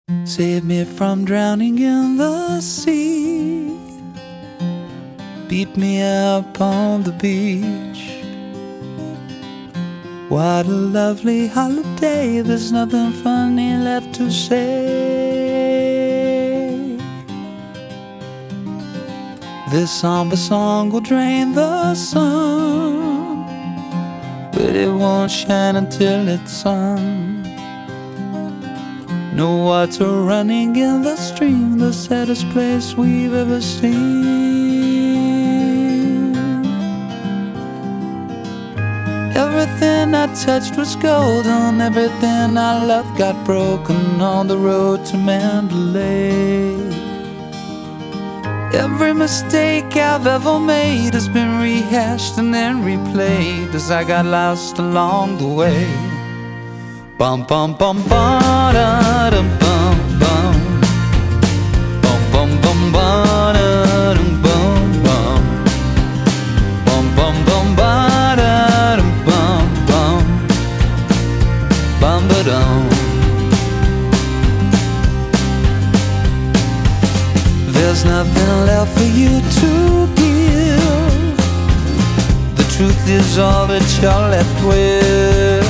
Save me from drowning in the sea. Beat me up on the beach. What a lovely holiday, there's nothing funny left to say. This somber song will drain the sun, but it won't shine until it's sung. No water running in the stream, the saddest place we've ever seen. Everything I touched was golden, everything I loved got broken on the road to Mandalay. Every mistake I've ever made has been rehashed and then replayed as I got lost along the way. Bum bum bum ba da dum bum bum. Bum bum bum ba da dum bum bum. Bum bum bum ba da dum bum bum. Bum ba dum. There's nothing left for you to give. The truth is all that you're left with.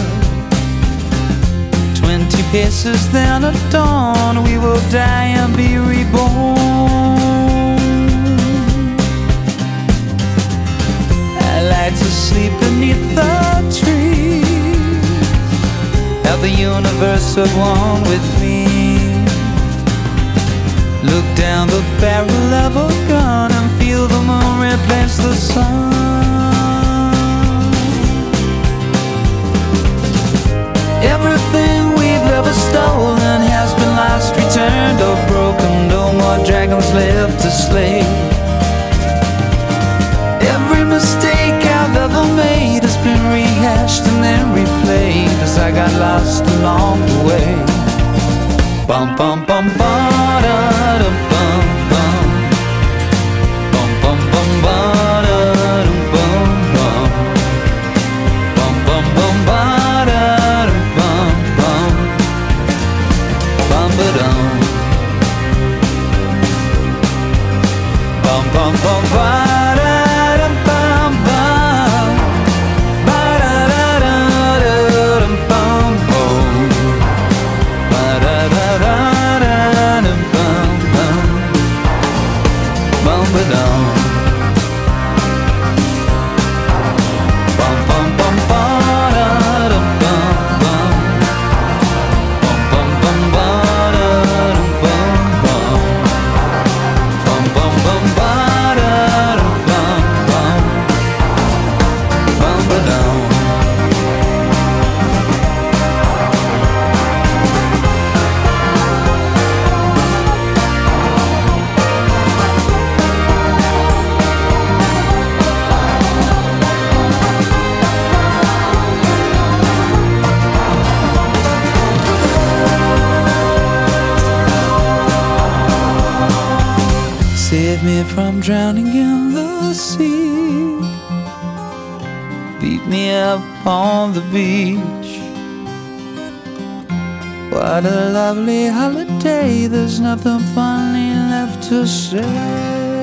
20 paces, then at dawn we will die and be reborn. I like to sleep beneath the trees, have the universe at one with me. Look down the barrel of a gun and feel the moon replace the sun. Everything we've ever stolen has been lost, returned or broken. No more dragons left to slay. Every mistake I've ever made has been rehashed and then replayed as I got lost along the way. Bum bum bum ba da dum bum bum. Bum bum bum ba da dum bum bum. Bum bum bum ba da dum bum bum. Bum ba dum. Bum bum bum ba da dum bum bum. Ba da da da da dum bum bum. Ba da da da da dum bum bum. Bum ba dum. Bum bum bum ba da dum bum bum. Bum bum bum ba da dum bum bum. Bum bum bum ba da dum bum bum. Bum ba dum. Save me from drowning in the sea. Beat me up on the beach. What a lovely holiday, there's nothing funny left to say.